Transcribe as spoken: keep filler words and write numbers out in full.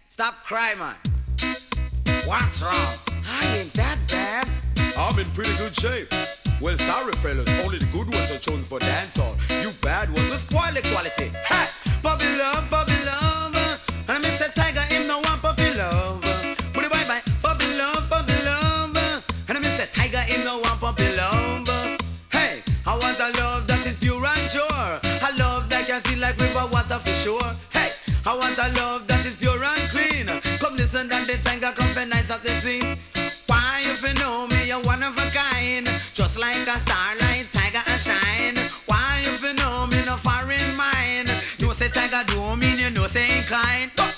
stop crying, man. What's wrong? I ain't that bad. I'm in pretty good shape. Well, sorry, fellas, only the good ones are chosen for dancehall. You bad ones will spoil the quality. Ha! Puppy love, puppy love. And I say tiger, him no want puppy love. Put it bye bye. Puppy love, puppy love. And I say tiger, him no want puppy love. Hey, I want a love that is pure and sure. A love that can feel like river water for sure. Hey, I want a love that is pure and clean. Come listen that the tiger come for nice of the scene. Why if you know me, you're one of a kind. Just like a starlight, tiger and shine. Why if you know me, no foreign mind. No say tiger do mean you know say incline.